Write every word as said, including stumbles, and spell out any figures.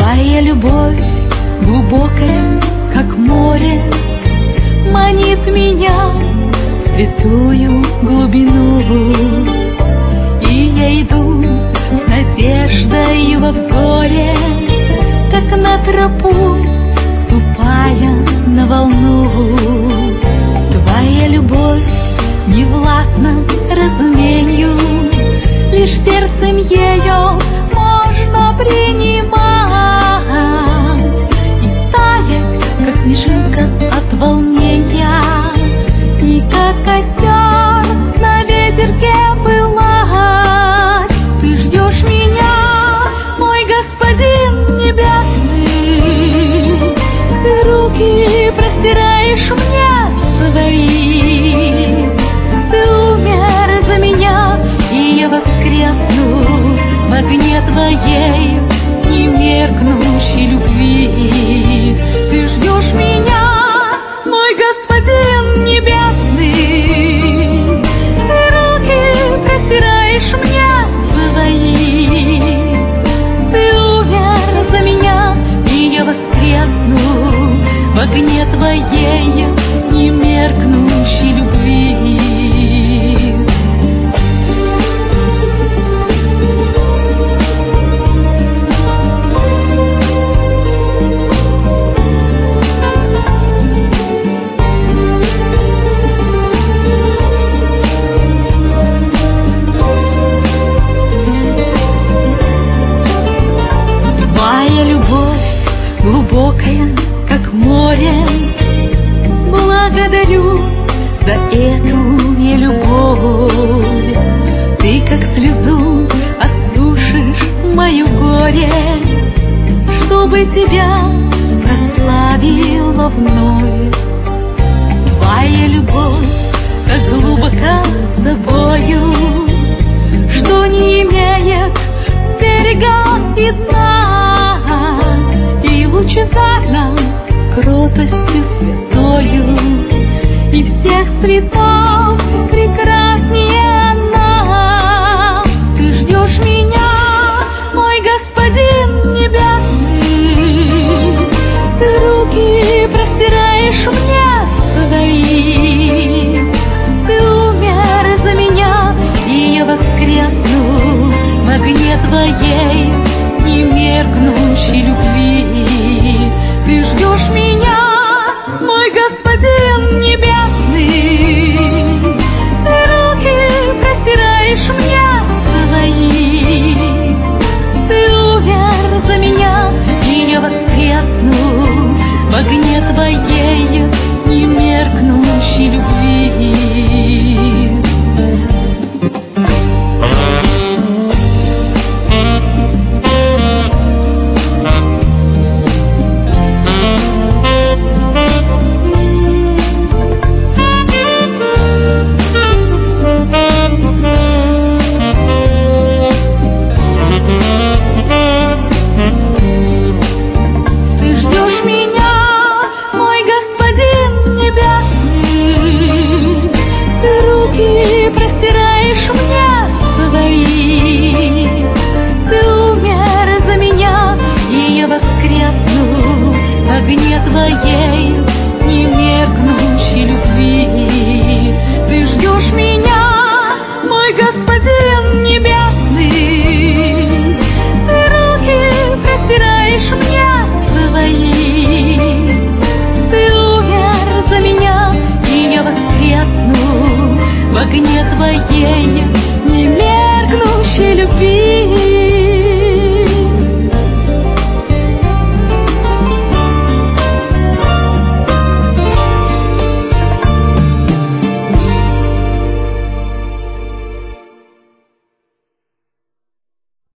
Твоя любовь глубокая, как море, манит меня в святую глубину. И я иду с надеждой во взоре, как на тропу, ступая на волну. Твоя любовь не властна разумению, лишь сердцем ее можно принимать и таять, как снежинка от волнения, и как костер на ветерке пылать. Ты ждешь меня, мой господин небесный, ты руки простираешь мне свои. Ты умер за меня, и я воскресну в огне твоей немеркнущей любви. Ты ждешь меня, мой господин небесный, ты руки простираешь мне свои. Ты умер за меня, и я воскресну в огне твоей немеркнущей любви. Твоя любовь глубокая, как море, благодарю за эту я любовь. Ты как слезу осушишь мое горе, чтобы тебя прославила вновь. Твоя любовь так глубока с тобою, что не имеет берега и дна, и лучезарна кротостью святою, и всех цветов